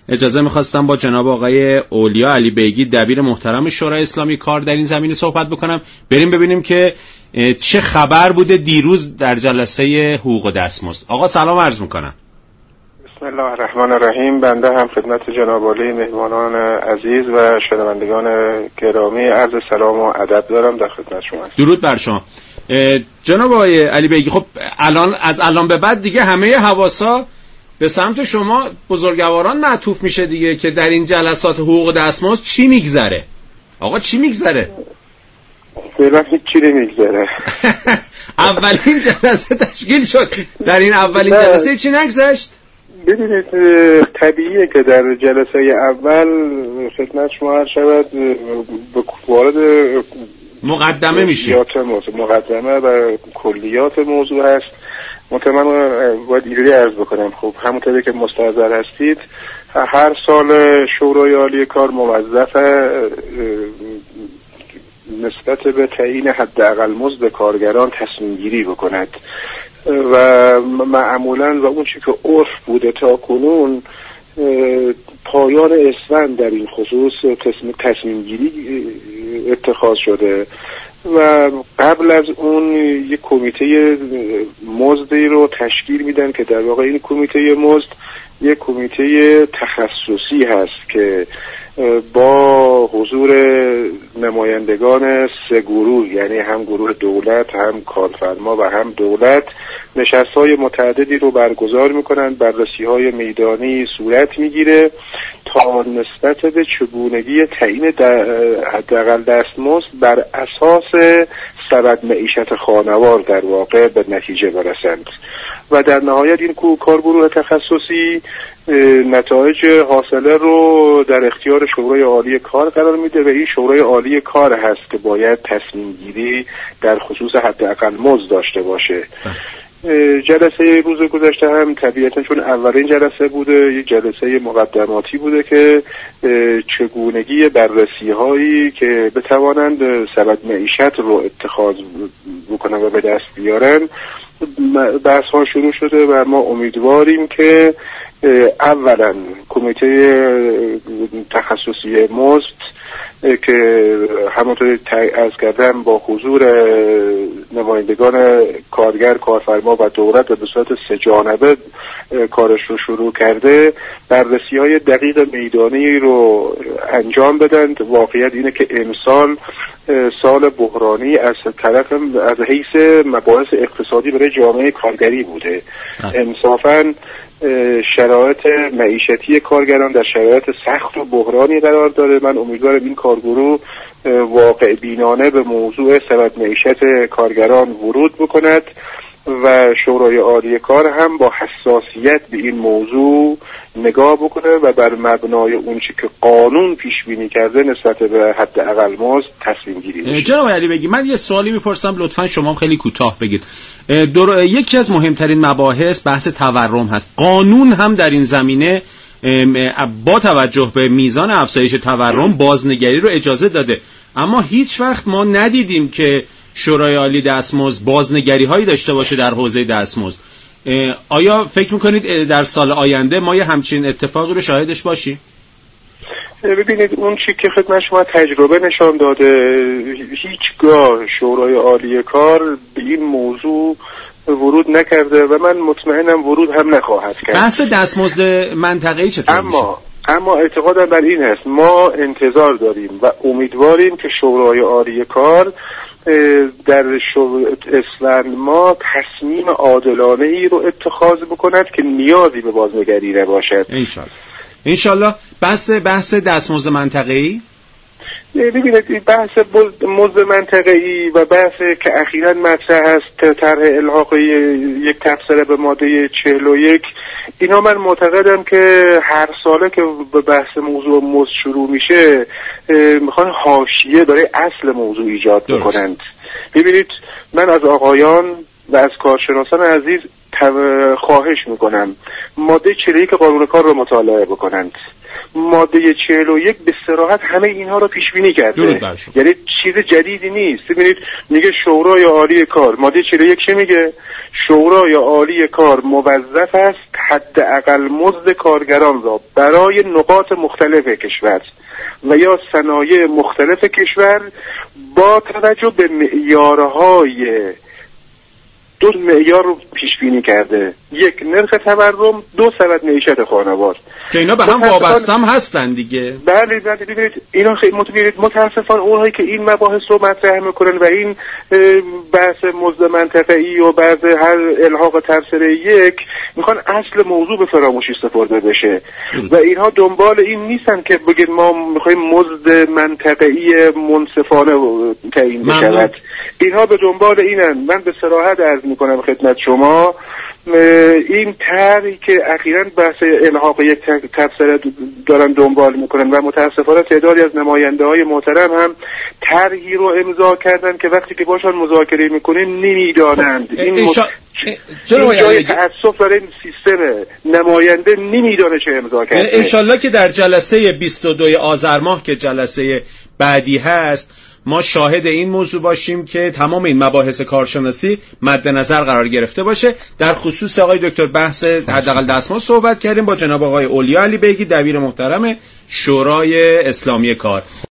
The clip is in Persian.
اجازه میخواستم با جناب آقای اولیا علی بیگی دبیر محترم شورای اسلامی کار در این زمینه صحبت بکنم. بریم ببینیم که چه خبر بوده دیروز در جلسه حقوق و دستمزد. آقا سلام عرض میکنم. بسم الله الرحمن الرحیم. بنده هم خدمت جناب عالی مهمانان عزیز و شنوندگان گرامی عرض سلام و ادب دارم در خدمت شما. درود بر شما. جناب آقای علی بیگی، خب از الان به بعد دیگه همه حواسا به سمت شما بزرگواران معطوف میشه دیگه که در این جلسات حقوق و دستمزد چی میگذره؟ آقا چی میگذره؟ فعلا هیچی نمیگذره. اولین جلسه تشکیل شد، در این اولین جلسه چی نگذشت؟ ببینید طبیعیه که در جلسه اول خدمت شما هر شود وارد مقدمه میشه، مقدمه و کلیات موضوع هست. من باید ایری عرض بکنم. خب همونطوری که مستحضر هستید هر سال شورای عالی کار موظف نسبت به تعیین حداقل مزد کارگران تصمیم گیری بکند و معمولا و اون چی که عرف بوده تا کنون پایان اسفند در این خصوص تصمیم گیری اتخاذ شده و قبل از اون یک کمیته مزدی رو تشکیل میدن که در واقع این کمیته مزد یک کمیته تخصصی هست که با حضور نمایندگان سه گروه، یعنی هم گروه دولت، هم کارفرما و هم دولت، نشست‌های متعددی رو برگزار میکنن. بررسی‌های میدانی صورت میگیره تا نسبت به چگونگی تعیین حداقل دستمزد بر اساس سبد معیشت خانوار در واقع به نتیجه برسند و در نهایت این کارگروه تخصصی نتایج حاصله رو در اختیار شورای عالی کار قرار میده و این شورای عالی کار هست که باید تصمیم گیری در خصوص حداقل مزد داشته باشه. جلسه روز گذشته هم طبیعتا چون اولین جلسه بوده یک جلسه مقدماتی بوده که چگونگی بررسی هایی که بتوانند سبد معیشت رو اتخاذ بکنن و به دست بیارن بحث ها شروع شده و ما امیدواریم که اولا کمیته تخصصی مزد که همونطور عرض کردم با حضور نمایندگان کارگر، کارفرما و دولت به صورت سه جانبه کارش رو شروع کرده، بررسی‌های دقیق میدانی رو انجام بدن. واقعیت اینه که امسال سال بحرانی از حیث مباحث اقتصادی برای جامعه کارگری بوده. انصافاً شرایط معیشتی کارگران در شرایط سخت و بحرانی قرار داره. من امیدوارم این کارگروه واقع بینانه به موضوع سبد معیشت کارگران ورود بکند و شورای عالی کار هم با حساسیت به این موضوع نگاه بکنه و بر مبنای اون چی که قانون پیش بینی کرده نسبت به حداقل مزد تصمیم گیری بشه. جناب علی بیگی، من یه سوالی میپرسم، لطفاً شما خیلی کوتاه بگید. یکی از مهمترین مباحث بحث تورم هست. قانون هم در این زمینه با توجه به میزان افزایش تورم بازنگری رو اجازه داده، اما هیچ وقت ما ندیدیم که شورای عالی دستمزد بازنگری هایی داشته باشه در حوزه دستمزد. آیا فکر میکنید در سال آینده ما یه همچین اتفاقی رو شاهدش باشیم؟ ببینید اون چی که خدمت شما تجربه نشان داده، هیچگاه شورای عالی کار به این موضوع ورود نکرده و من مطمئنم ورود هم نخواهد کرد. بحث دستمزد منطقه‌ای چطور میشه؟ اما اعتقادم بر این هست، ما انتظار داریم و امیدواریم که شورای عالی کار در اسفند ما تصمیم عادلانه ای رو اتخاذ بکند که نیازی به بازنگری نباشد. انشالله. بحث دستمزد منطقه‌ای، ببینید بحث مزد منطقه‌ای و بحث که اخیراً مطرح است طرح الحاق یک تبصره به ماده 41، اینا من معتقدم که هر ساله که به بحث موضوع مزد شروع میشه میخوان حاشیه برای اصل موضوع ایجاد بکنند. ببینید من از آقایان و از کارشناسان عزیز خواهش میکنم ماده 41 قانون کار رو مطالعه بکنند. ماده 41 به صراحت همه اینها رو پیش بینی کرده، یعنی چیز جدیدی نیست. ببینید میگه شورای عالی کار، ماده 41 چه میگه؟ شورای عالی کار موظف است حداقل مزد کارگران را برای نقاط مختلف کشور و یا صنایع مختلف کشور با توجه به معیارهای دو معیار رو پیش بینی کرده: یک، نرخ تورم، دو، سبد معیشت خانوار که اینا به هم وابسته هم هستن دیگه. بله ببینید اینا خیلی متاسفانه اونهایی که این مباحث رو مطرح میکنن و این بحث مزد منطقه‌ای و بعد هر الحاق تبصره یک میخوان اصل موضوع به فراموشی سپرده بشه و اینها دنبال این نیستن که بگید ما میخوایم مزد منطقه‌ای منصفانه تعیین بشود. اینها به دنبال اینن. من به صراحت عرض میکنم خدمت شما، این طرحی که اخیراً بحث الحاق یک تبصره دارن دنبال میکنن و متاسفانه تعدادی از نماینده های محترم هم طرحی رو امضا کردن که وقتی که باشن مذاکره میکنین نمیدانند. این جای تأسف داره این سیستم نماینده نمیدانه چه امضا کرده. انشالله که در جلسه 22 آذر ماه که جلسه بعدی هست ما شاهد این موضوع باشیم که تمام این مباحث کارشناسی مد نظر قرار گرفته باشه. در خصوص آقای دکتر بحث حداقل دستمزد صحبت کردیم با جناب آقای اولیا علی بیگی، دبیر محترم شورای اسلامی کار.